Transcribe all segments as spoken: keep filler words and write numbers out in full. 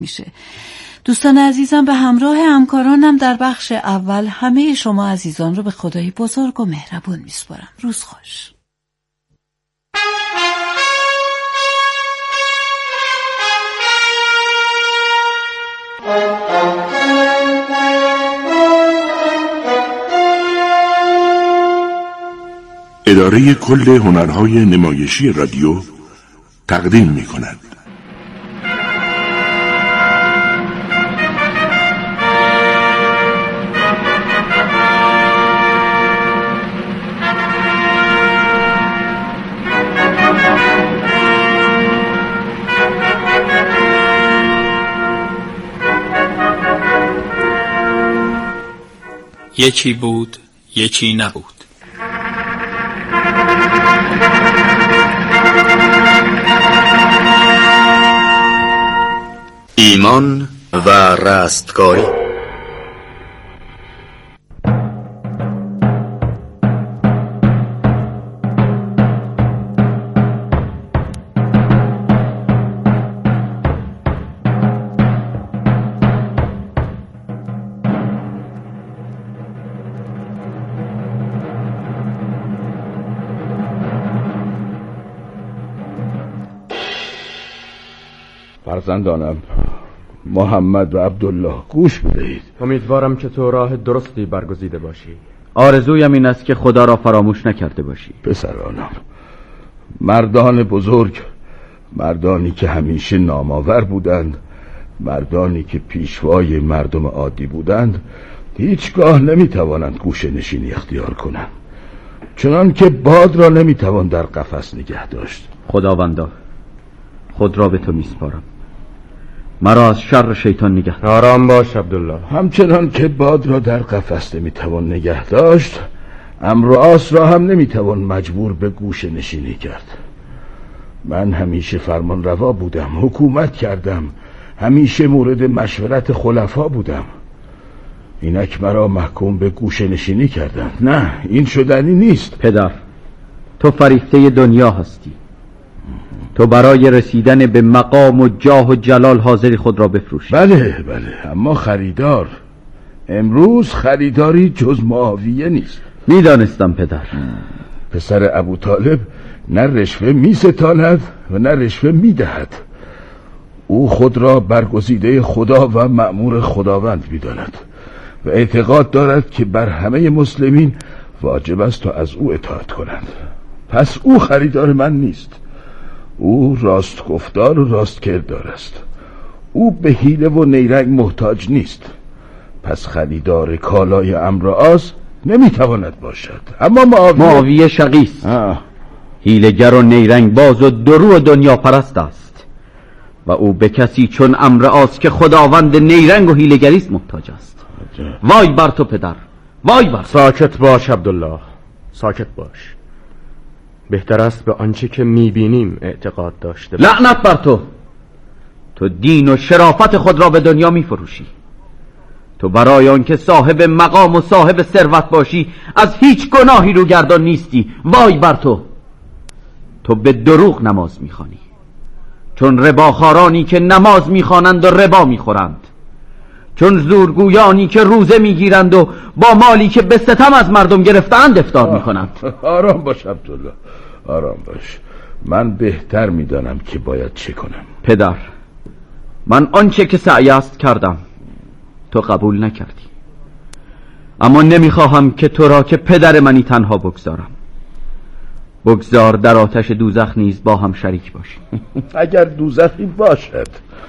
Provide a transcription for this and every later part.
میشه. دوستان عزیزم، به همراه همکارانم در بخش اول همه شما عزیزان رو به خدای بزرگ و مهربون میسپارم. روز خوش. اداره کل هنرهای نمایشی رادیو تقدیم می کند. یکی بود، یکی نبود. ایمان و رستگاری. فرزندانم محمد و عبدالله، گوش بدهید. امیدوارم که تو راه درستی برگزیده باشی. آرزویم این است که خدا را فراموش نکرده باشی. پسرانم، مردان بزرگ، مردانی که همیشه نامآور بودند، مردانی که پیشوای مردم عادی بودند، هیچگاه نمیتوانند گوشه نشینی اختیار کنند، چنان که باد را نمیتوان در قفس نگه داشت. خداوندا، خود را به تو میسپارم، مرا از شر شیطان نگه دار. آرام باش عبدالله. همچنان که باد را در قفس نمیتوان نگه داشت، امرآس را هم نمیتوان مجبور به گوشه نشینی کرد. من همیشه فرمان روا بودم، حکومت کردم، همیشه مورد مشورت خلفا بودم. اینک مرا محکوم به گوشه نشینی کردند. نه، این شدنی نیست. پدر، تو فریفته دنیا هستی. تو برای رسیدن به مقام و جاه و جلال حاضری خود را بفروشی. بله بله، اما خریدار، امروز خریداری جز معاویه نیست. میدانستم پدر. پسر ابو طالب نه رشوه می ستاند و نه رشوه می دهد. او خود را برگزیده خدا و مأمور خداوند می داند و اعتقاد دارد که بر همه مسلمین واجب است تا از او اطاعت کنند. پس او خریدار من نیست. او راست گفتار و راست کردار است. او به حیله و نیرنگ محتاج نیست. پس خریدار کالای امرآس نمیتواند باشد. اما معاویه معاویه شقیست، حیله‌گر و نیرنگ باز و درو و دنیا پرست است و او به کسی چون امرآس که خداوند نیرنگ و حیله‌گری است محتاج است. وای بر تو پدر، وای بر. ساکت باش عبدالله، ساکت باش. بهتر است به آنچه که میبینیم اعتقاد داشته باش. لعنت بر تو. تو دین و شرافت خود را به دنیا میفروشی. تو برای آنکه صاحب مقام و صاحب ثروت باشی از هیچ گناهی رو گردان نیستی. وای بر تو. تو به دروغ نماز میخوانی، چون رباخوارانی که نماز میخوانند و ربا میخورند، چون زورگویانی که روزه میگیرند و با مالی که به ستم از مردم گرفتند افطار میکنند. آرام باش عبدالله، آرام باش. من بهتر میدانم که باید چه کنم. پدر، من آنچه که سعی است کردم، تو قبول نکردی. اما نمیخواهم که تو را که پدر منی تنها بگذارم. بگذار در آتش دوزخ نیز با هم شریک باشیم. اگر دوزخی باشد.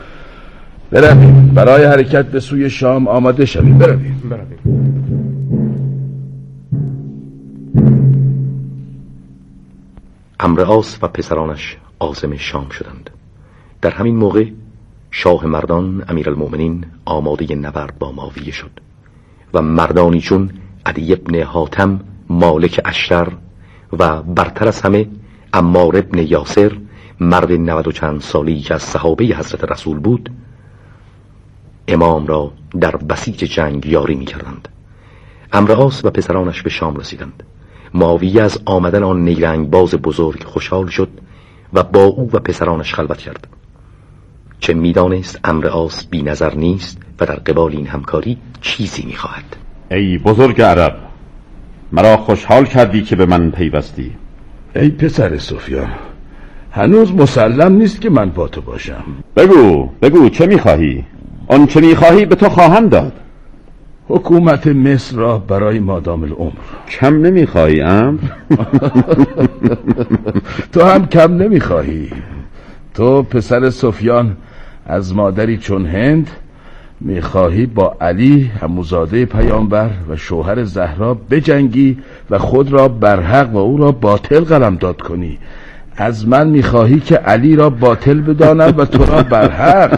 برویم، برای حرکت به سوی شام آماده شویم. برویم برویم امرآس و پسرانش عازم شام شدند. در همین موقع شاه مردان امیرالمؤمنین آماده نبرد با معاویه شد و مردانی چون عدی ابن حاتم مالک اشتر و برتر از همه عمار ابن یاسر، مرد نود و چند سالی که از صحابه حضرت رسول بود، امام را در بسیج جنگ یاری می کردند. امرآس و پسرانش به شام رسیدند. معاویه از آمدن آن نیرنگ باز بزرگ خوشحال شد و با او و پسرانش خلوت کرد. چه میدانست امر عاص بی نظر نیست و در قبال این همکاری چیزی میخواهد. ای بزرگ عرب، مرا خوشحال کردی که به من پیوستی. ای پسر سفیان، هنوز مسلم نیست که من با تو باشم. بگو بگو چه میخواهی؟ آن چه میخواهی به تو خواهم داد. حکومت مصر را برای مادام العمر. کم نمیخواهی امر؟ تو هم کم نمیخواهی. تو پسر سفیان از مادری چون هند میخواهی با علی عموزاده پیامبر و شوهر زهرا بجنگی و خود را برحق و او را باطل قلمداد کنی. از من میخواهی که علی را باطل بدانم و تو را برحق.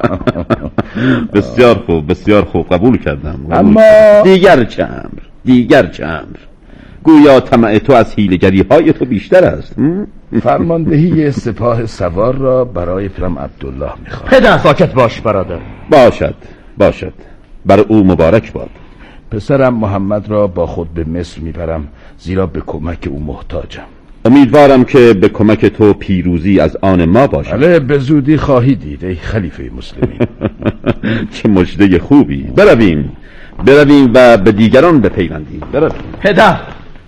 بسیار خوب بسیار خوب، قبول کردم. قبول اما کردم. دیگر چه امر؟ دیگر چه امر؟ گویا طمع تو از حیله‌گری های تو بیشتر است. فرماندهی سپاه سوار را برای پدرم عبدالله میخواد. پدر ساکت باش برادر. باشد باشد، بر او مبارک باد. پسرم محمد را با خود به مصر میبرم، زیرا به کمک او محتاجم. امیدوارم که به کمک تو پیروزی از آن ما باشد. بله، به زودی خواهی دید ای خلیفه مسلمین. چه مژده خوبی. برویم برویم و به دیگران بپیوندیم. برویم. پدر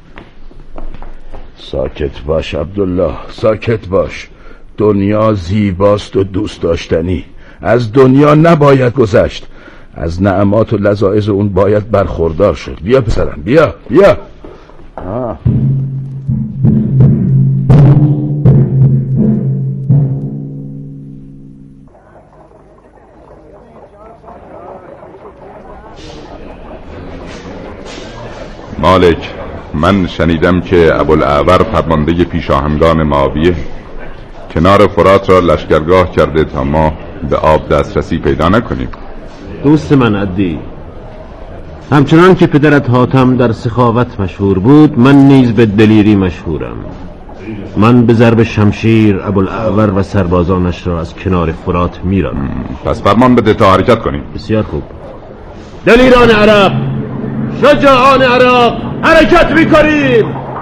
ساکت باش عبدالله، ساکت باش. دنیا زیباست و دوست داشتنی. از دنیا نباید گذشت. از نعمات و لذایذ اون باید برخوردار شد. بیا پسرم، بیا بیا. آه. مالک، من شنیدم که ابوالاعور فرمانده پیشاهنگان معاویه کنار فرات را لشکرگاه کرده تا ما به آب دسترسی پیدا نکنیم. دوست من عدی، همچنان که پدرت حاتم در سخاوت مشهور بود، من نیز به دلیری مشهورم. من به ضرب شمشیر ابوالاعور و سربازانش را از کنار فرات میرانم. پس فرمان بده تا حرکت کنیم. بسیار خوب. دلیران عرب، شجاعان عراق، حرکت میکنیم.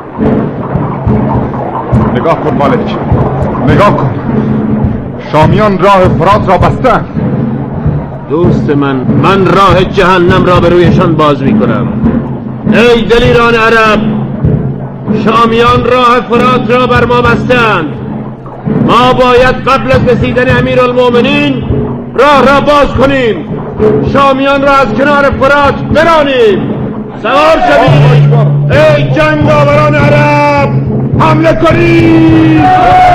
نگاه کن مالک، نگاه کن، شامیان راه فرات را بستند. دوست من، من راه جهنم را به رویشان باز میکنم. ای دلیران عرب، شامیان راه فرات را بر ما بستند. ما باید قبل از رسیدن امیرالمومنین راه را باز کنیم، شامیان را از کنار فرات برانیم. سوار شوید ای جنگاوران عرب، حمله کنید.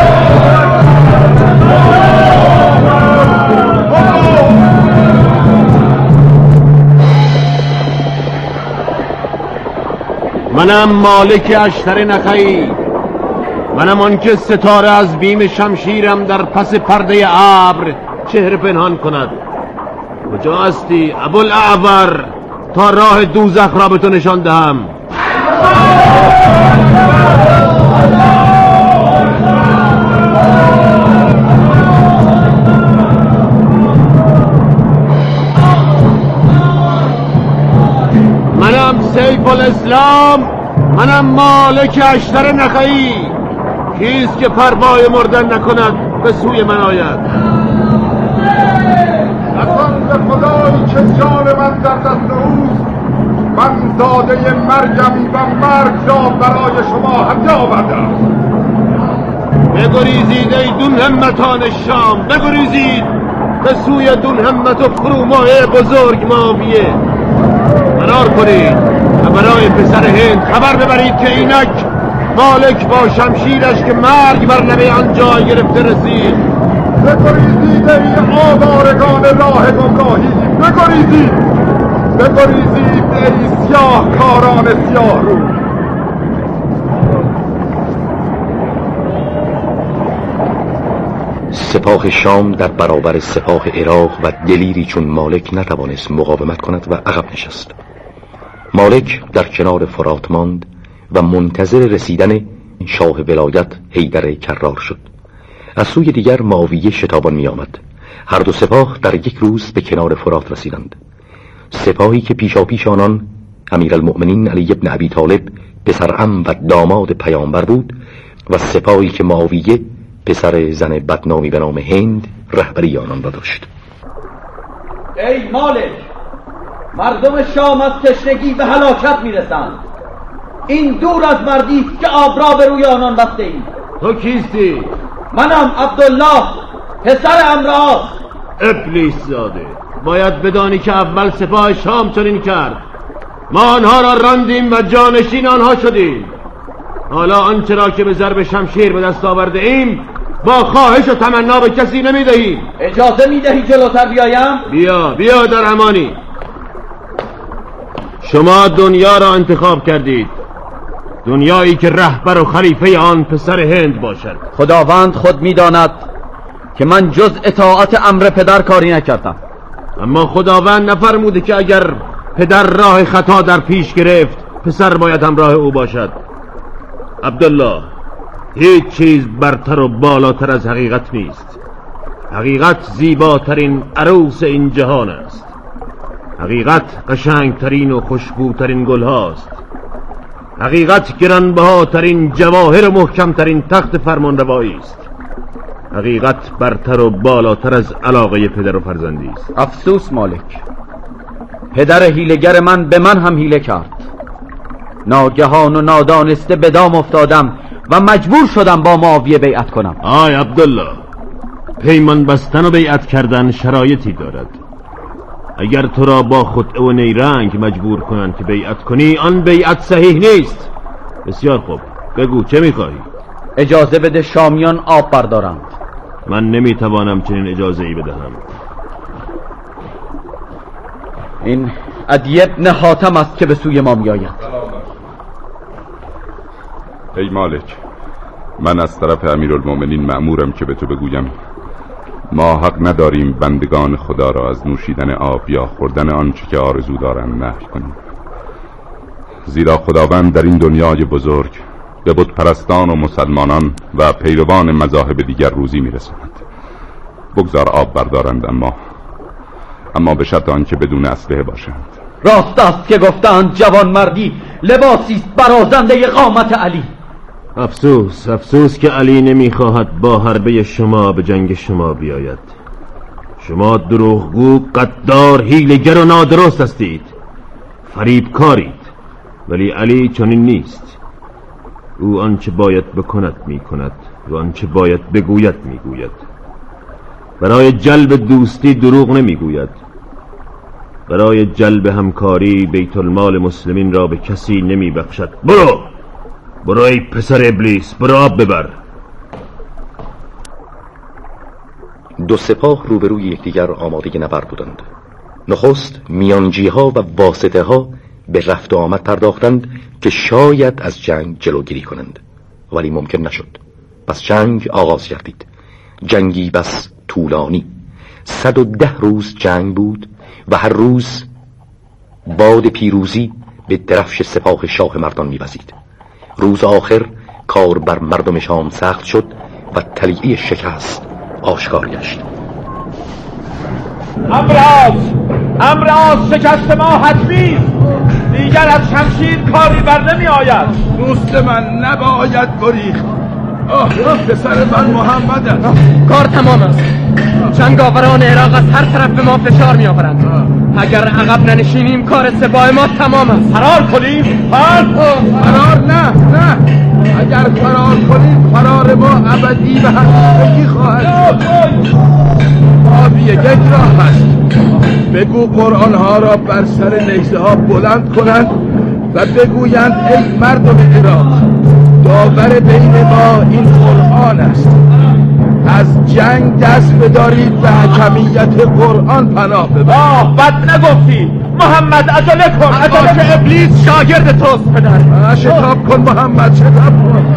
منم مالک اشتر نخعی، منم آن که ستاره از بیم شمشیرم در پس پرده ابر چهره پنهان کند. کجا هستی ابوالاعور تا راه دوزخ را به تو نشان دهم؟ منم سیف الاسلام، منم مالک اشتر نخعی. کیست که پروای مردن نکند به سوی من آید؟ قسم به خدایی که جان من در دست اوست، من داده مرگم و مرگ را برای شما هدیه آوردم. بگریزید ای دون همتان شام، بگریزید به سوی دون همت و فرومایه بزرگ معاویه. فرار کنید و برای پسر هند خبر ببرید که اینک مالک با شمشیرش که مرگ بر لبه آنجا گرفته رسید. بگریزید ای آوارگان راه گمراهی، بگریزید بگریزید ای سیاه کاران سیاه رو. سپاه شام در برابر سپاه عراق و دلیری چون مالک نتوانست مقاومت کند و عقب نشست. مالک در کنار فرات ماند و منتظر رسیدن شاه ولایت حیدر کرار شد. از سوی دیگر معاویه شتابان می آمد. هر دو سپاه در یک روز به کنار فرات رسیدند. سپاهی که پیشا پیش آنان امیرالمؤمنین علی ابن ابی طالب پسر عم و داماد پیامبر بود و سپاهی که معاویه پسر زن بدنامی به نام هند رهبری آنان را داشت. ای مالک، مردم شام از تشنگی به هلاکت میرسند. این دور از مردی است که آب را به روی آنان بسته اید. تو کیستی؟ منم عبدالله پسر امراض. ابلیس زاده، باید بدانی که اول سپاه شام چنین کرد. ما آنها را راندیم و جانشین آنها شدیم. حالا آنچه را که به ضرب شمشیر به دست آورده ایم با خواهش و تمنا به کسی نمیدهیم. اجازه میدهی جلوتر بیایم؟ بیا بیا در امانی. شما دنیا را انتخاب کردید، دنیایی که رهبر و خلیفه آن پسر هند باشد. خداوند خود میداند که من جز اطاعت امر پدر کاری نکردم. اما خداوند نفرموده که اگر پدر راه خطا در پیش گرفت پسر باید همراه او باشد. عبدالله، هیچ چیز برتر و بالاتر از حقیقت نیست. حقیقت زیباترین عروس این جهان است. حقیقت قشنگترین و خوشبوترین گل هاست. حقیقت گرانبهاترین جواهر و محکمترین تخت فرمانروایی است. حقیقت برتر و بالاتر از علاقه پدر و فرزندی است. افسوس مالک، پدر هیله‌گر من به من هم هیله کرد. ناگهان و نادانسته به دام افتادم و مجبور شدم با معاویه بیعت کنم. آی عبدالله، پیمان بستن و بیعت کردن شرایطی دارد. اگر تو را با خطعه و نیرنگ مجبور کنند که بیعت کنی، آن بیعت صحیح نیست. بسیار خوب، بگو چه میخواهی؟ اجازه بده شامیان آب بردارند. من نمیتوانم چنین اجازه ای بدهم. این عدی ابن حاتم است که به سوی ما میآید. ای مالک، من از طرف امیرالمومنین مأمورم که به تو بگویم ما حق نداریم بندگان خدا را از نوشیدن آب یا خوردن آنچه که آرزو دارند نهی کنیم، زیرا خداوند در این دنیای بزرگ به بت پرستان و مسلمانان و پیروان مذاهب دیگر روزی میرساند. بگذار آب بردارند، اما اما به شرط آنکه بدون اسلحه باشند. راست است که گفتند جوان مردی لباسی است برازنده قامت علی. افسوس افسوس که علی نمیخواهد با حربه شما به جنگ شما بیاید. شما دروغگو، غدار، حیله‌گر و نادرست هستید، فریبکارید. ولی علی چنین نیست. او آنچه باید بکند میکند و آنچه باید بگوید میگوید. برای جلب دوستی دروغ نمیگوید. برای جلب همکاری بیت المال مسلمین را به کسی نمیبخشد. برو برو ای پسر ابلیس، برو آب ببر. دو سپاه روبروی یکدیگر آماده نبرد بودند. نخست میانجی ها و واسطه ها به رفت و آمد پرداختند که شاید از جنگ جلوگیری کنند، ولی ممکن نشد. پس جنگ آغاز گردید. جنگی بس طولانی. صد و ده روز جنگ بود و هر روز باد پیروزی به درفش سپاه شاه مردان می‌وزید. روز آخر کار بر مردم شام سخت شد و طلیعه شکست آشکار گشت. امراض امراض شکست ما حتمی است. دیگر از شمشیر کاری بر نمی آید. دوست من نباید گریخت. آه پسر من محمد است. کار تمام است. جنگاوران عراق از هر طرف به ما فشار می آورند. اگر عقب ننشینیم کار سپاه ما تمام است. فرار کنیم؟ فرار نه نه اگر فرار کنیم فرار ما ابدی و همیشگی خواهد شد. آبی یک راه است. بگو قرآن ها را بر سر نیزه ها بلند کنند و بگویند ای مردم عراق، داور بین ما این قرآن است. از جنگ دست بدارید و حکمیت قرآن پناه ببرید. آه بد نگفتی محمد، عجله کن عجله که ابلیس شاگرد توست پدر. شتاب کن محمد، شتاب کن.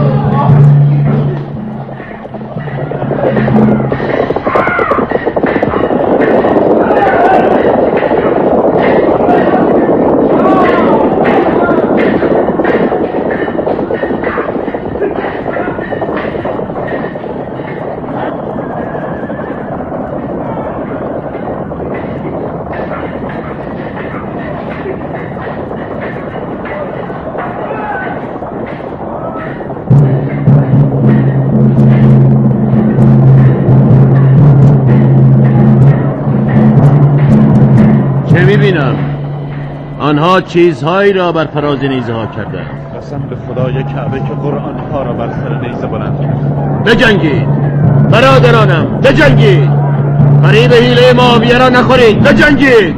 نمیبینم. آنها چیزهایی را بر فراز نیزه ها کردند. قسم به خدای کعبه که قرآن ها را بر سر نیزه بلند کرد. بجنگید برادرانم، بجنگید. فریب حیله معاویه را نخورید، بجنگید.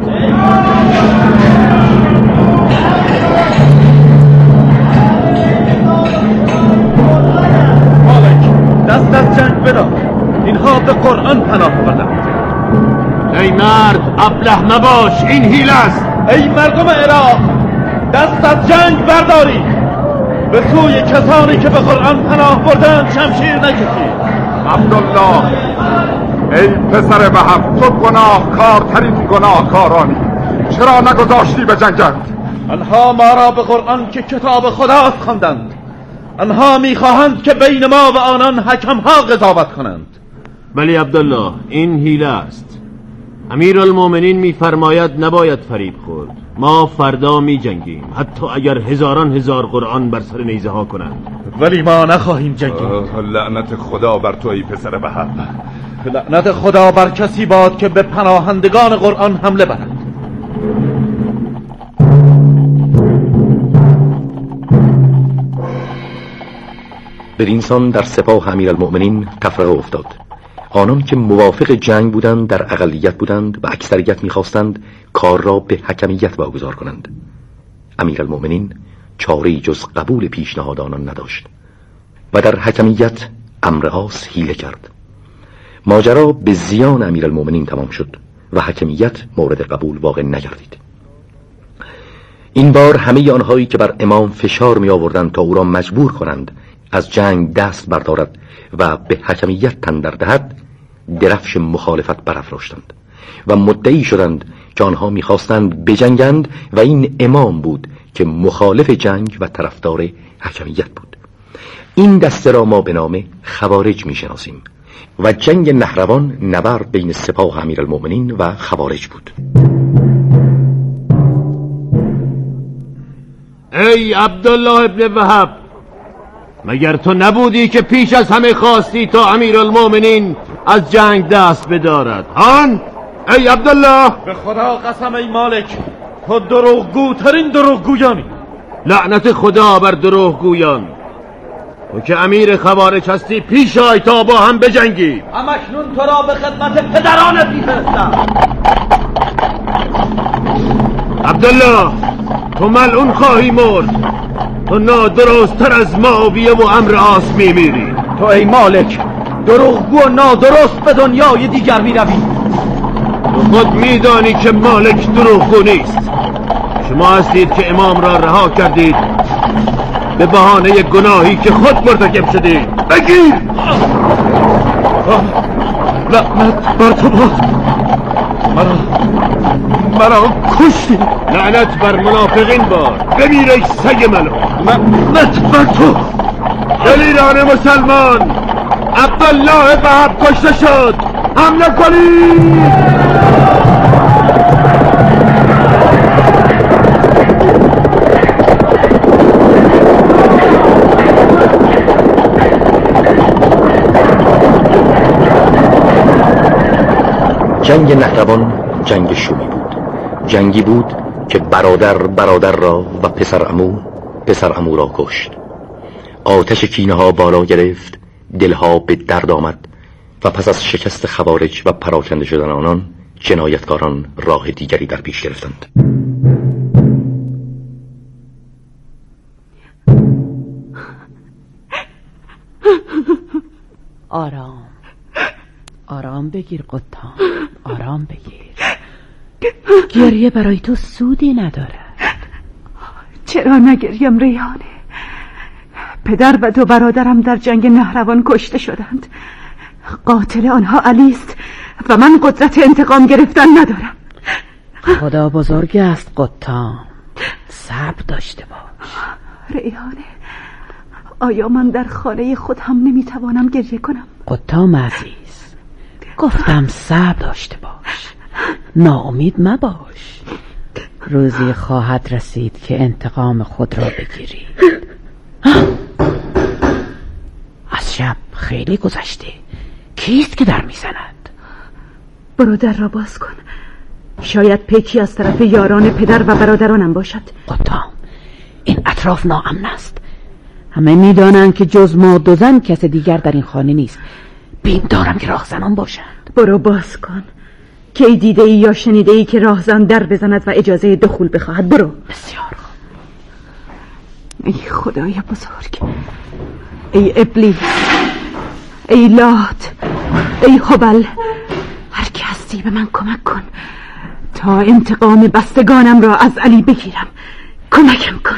مالک دست از جنگ بدار، اینها به قرآن پناه بردند. ای مرد ابله مباش، این حیله است. ای مردم عراق دست از جنگ بردارید، به سوی کسانی که به قرآن پناه بردند شمشیر نکشید. عبدالله ای پسر وهب، تو گناه کارترین گناه کارانی، چرا نگذاشتی به جنگند؟ آنها ما را به قرآن که کتاب خداست خواندند. آنها میخواهند که بین ما و آنان حکمها قضاوت کنند. ولی عبدالله این حیله است. امیرالمومنین میفرماید نباید فریب خورد. ما فردا می جنگیم، حتی اگر هزاران هزار قرآن بر سر نیزه ها کنند. ولی ما نخواهیم جنگید. لعنت خدا بر تو ای پسر وهب. لعنت خدا بر کسی باد که به پناهندگان قرآن حمله برد. بدینسان در سپاه امیرالمؤمنین تفرقه افتاد. آنان که موافق جنگ بودند در اقلیت بودند و اکثریت می‌خواستند کار را به حکمیت واگذار کنند. امیرالمؤمنین چاره‌ای جز قبول پیشنهاد آنان نداشت و در حکمیت عمرو عاص حیله کرد. ماجرا به زیان امیرالمؤمنین تمام شد و حکمیت مورد قبول واقع نگردید. این بار همه آنهایی که بر امام فشار می آوردند تا او را مجبور کنند از جنگ دست بردارد و به حکمیت تن در دهد، درفش مخالفت برافراشتند و مدعی شدند که آنها می‌خواستند بجنگند و این امام بود که مخالف جنگ و طرفدار حکمیت بود. این دسته را ما به نام خوارج می‌شناسیم و جنگ نهروان نبرد بین سپاه امیرالمؤمنین و خوارج بود. ای عبدالله ابن وهب، مگر تو نبودی که پیش از همه خواستی تا امیرالمومنین از جنگ دست بدارد؟ هان ای عبدالله، به خدا قسم ای مالک، تو دروغگوترین دروغگویانی. لعنت خدا بر دروغگویان. تو که امیر خوارج هستی پیش آی تا با هم بجنگی. همکنون تو را به خدمت پدرانت میفرستم. عبدالله، تو ملعون خواهی مرد. تو نادرست‌تر از معاویه و عمرو عاص میمیری. تو ای مالک دروغگو و نادرست به دنیای دیگر میروی. تو خود میدانی که مالک دروغگو نیست. شما هستید که امام را رها کردید به بهانه گناهی که خود مرتکب شدید. بگیر! لعنت بر تو باد، مرا مرا کشتی. لعنت بر منافقین باد. بمیر ای سگ ملعون. لعنت بر تو. دلیران مسلمان، عبدالله وهب کشته شد. حمله کنید! جنگ نهروان جنگ شومی بود. جنگی بود که برادر برادر را و پسر عمو پسر عمو را کشت. آتش کینه ها بالا گرفت، دلها به درد آمد و پس از شکست خوارج و پراکنده شدن آنان، جنایتکاران راه دیگری در پیش گرفتند. آرام آرام بگیر قطام، آرام بگیر. گریه برای تو سودی نداره. چرا نگریم ریحانه؟ پدر و دو برادرم در جنگ نهروان کشته شدند. قاتل آنها علی است و من قدرت انتقام گرفتن ندارم. خدا بزرگ است قطام، صبر داشته باش. ریحانه، آیا من در خانه خود هم نمیتوانم گریه کنم؟ قطام عزیز، گفتم صبر داشته باش، ناامید مباش. روزی خواهد رسید که انتقام خود را بگیری. از شب خیلی گذشته. کیست که در میزند؟ برو در را باز کن. شاید پیکی از طرف یاران پدر و برادرانم باشد. قطام، این اطراف ناامن است. همه میدانند که جز ما دو زن کس دیگر در این خانه نیست. بیم دارم که راهزنان باشند. برو باز کن. کی دیده ای یا شنیده ای که راهزن در بزند و اجازه دخول بخواهد؟ برو. بسیار خوب. ای خدای بزرگ، ای ابلیس، ای لات، ای هبل، هر کی هستی به من کمک کن تا انتقام بستگانم را از علی بگیرم. کمکم کن.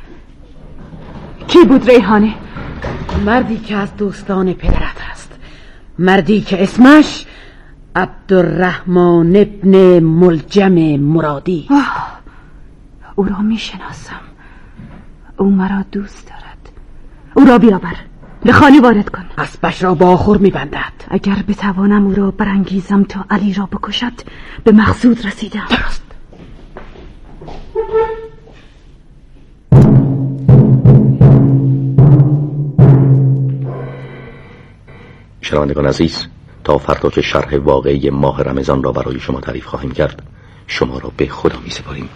کی بود ریحانه؟ مردی که از دوستان پدرت است، مردی که اسمش عبدالرحمن ابن ملجم مرادی. آه، او را می شناسم. او مرا دوست دارد. او را بیاور، به خانه وارد کن. اسبش را با آخر می بندد. اگر بتوانم او را برانگیزم تا علی را بکشد، به مقصود رسیدم. درست. شنوندگان عزیز، تا فردا که شرح واقعی ماه رمضان را برای شما تعریف خواهیم کرد، شما را به خدا می سپاریم.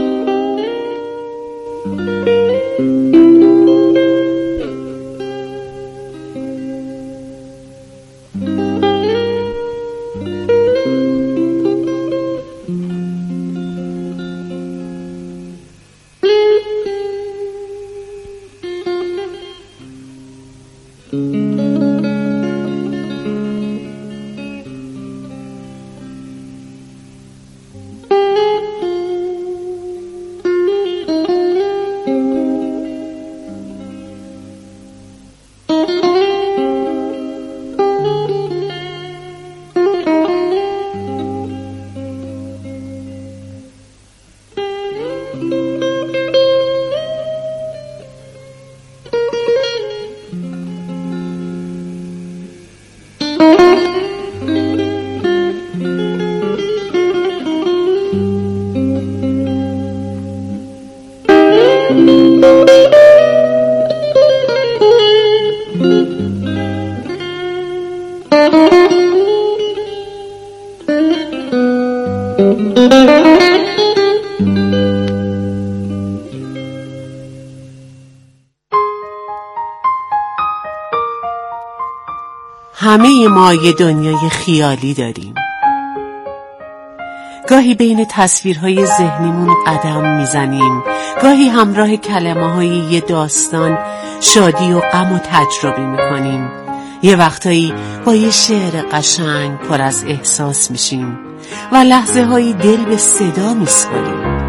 همه ما یه دنیای خیالی داریم. گاهی بین تصویرهای ذهنیمون قدم میزنیم، گاهی همراه کلمه‌های یه داستان شادی و غم و تجربه میکنیم. یه وقتایی با یه شعر قشنگ پر از احساس میشیم و لحظه هایی دل به صدا میسپاریم.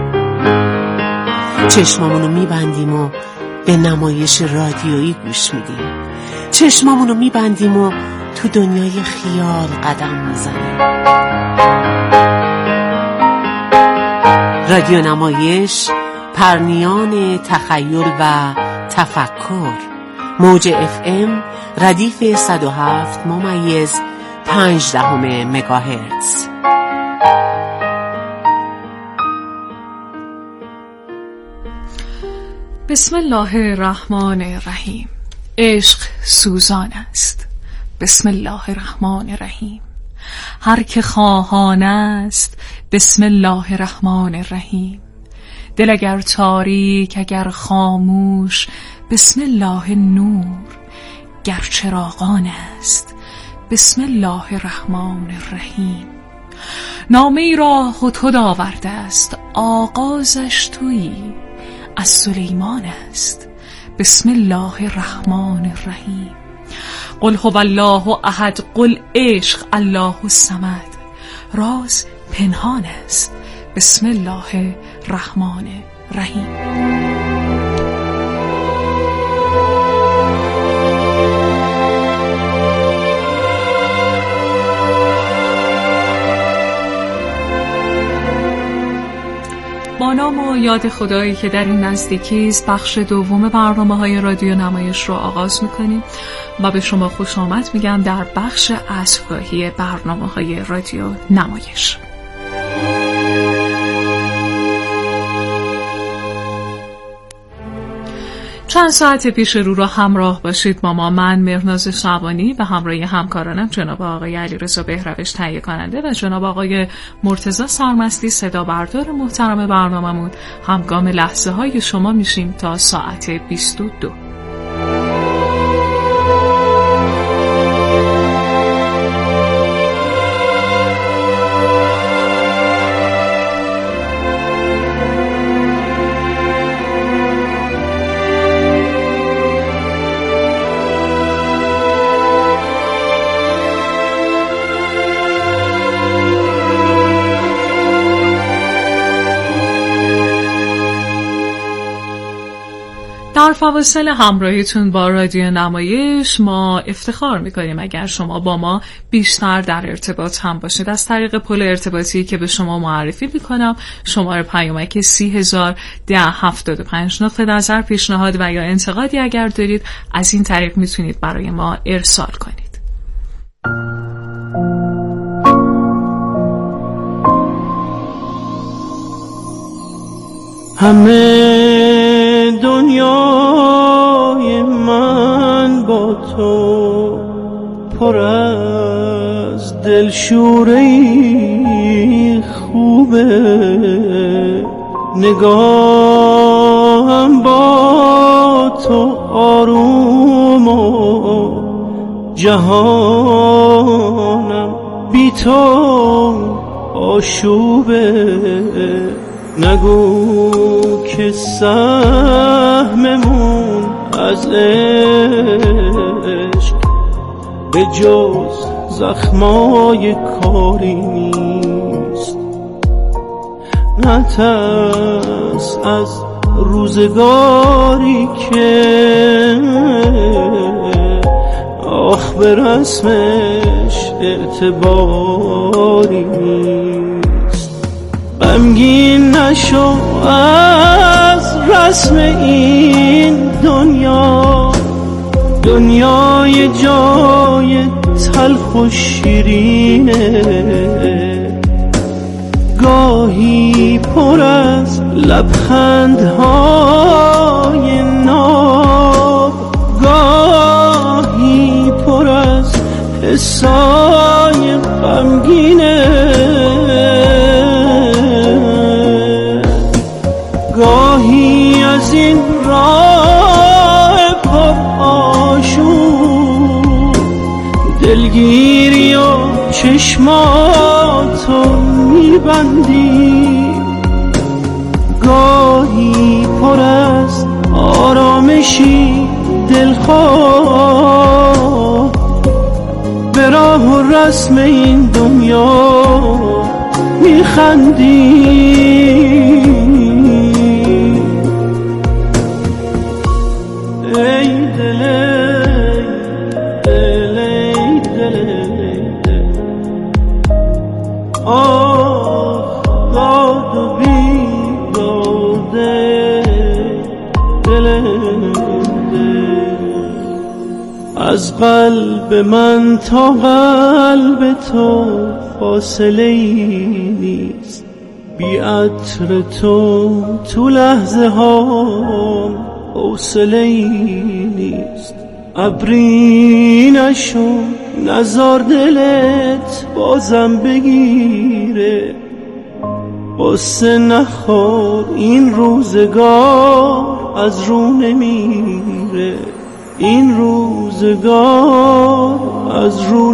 چشمامونو میبندیم و به نمایش رادیویی گوش میدیم. چشمامونو میبندیم و تو دنیای خیال قدم میزنیم. رادیو نمایش، پرنیان تخیل و تفکر. موج اف ام ردیف صد و هفت ممیز پنج دهم مگاهرتز. بسم الله الرحمن الرحیم. عشق سوزان است. بسم الله الرحمن الرحیم. هر که خواهان است. بسم الله الرحمن الرحیم. دل اگر تاریک اگر خاموش، بسم الله نور. گر چراغان است. بسم الله الرحمن الرحیم. نامه ای را هدهد آورده است، آغازش تویی، از سلیمان است. بسم الله الرحمن الرحیم. قل هو الله احد، قل عشق الله الصمد. راز پنهان است. بسم الله الرحمن الرحیم. با نام و یاد خدایی که در این نزدیکی است، بخش دوم برنامه‌های رادیو نمایش رو آغاز می‌کنیم و به شما خوش آمد میگم در بخش عصرگاهی برنامه‌های رادیو نمایش. چند ساعت پیش رو را همراه باشید با ما. من مهرناز شعبانی به همراه همکارانم جناب آقای علیرضا بهروش تهیه کننده و جناب آقای مرتضی سرمستی صدا بردار محترم برنامه‌مون همگام لحظه های شما میشیم تا ساعت بیست و دو. در فواصل همراهیتون با رادیو نمایش ما افتخار میکنیم اگر شما با ما بیشتر در ارتباط هم باشید. از طریق پل ارتباطی که به شما معرفی میکنم، شماره پیامک سی هزار ده هفتاد و پنج، نقطه نظر، پیشنهاد و یا انتقادی اگر دارید از این طریق میتونید برای ما ارسال کنید. همه دنیای من با تو پر از دلشوری خوبه، نگاهم با تو آروم و جهانم بی تو آشوبه. نگو که سهممون از عشق به جز زخمای کاری نیست. نترس از روزگاری که آخ به رسمش اعتباری نیست. غمگین نشو از رسم این دنیا، دنیای جای تلخ و شیرینه، گاهی پر از لبخندهای ناب، گاهی پر از حسای غمگینه، گاهی از این راه پر آشوب دلگیری و چشماتو میبندی، گاهی پر از آرامشی دلخواه به راه و رسم این دنیا میخندی. از قلب من تا قلب تو فاصله ای نیست، بی عطر تو تو لحظه ها حوصله ای نیست. ابری نشو نزار دلت بازم بگیره، قصه نخور این روزگار از رو نمیره، این روزگار از رو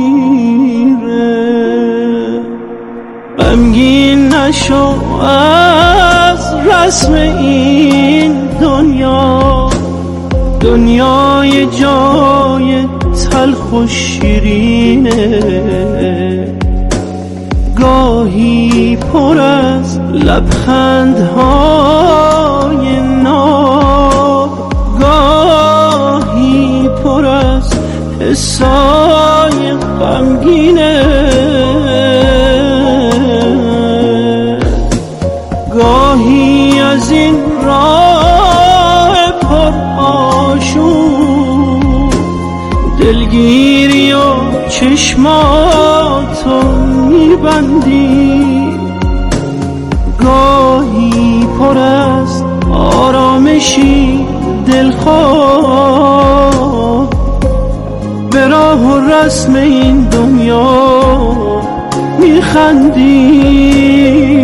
نمیره. غمگین نشو از رسم این دنیا، دنیای جای تلخ و شیرینه، گاهی پر از لبخندهای ناب، گاهی پر از حسای غمگینه، گاهی از این راه پر آشوب دلگیری و چشماتو میبندی، گاهی پر از آرامشی دلخواه به راه و رسم این دنیا میخندی.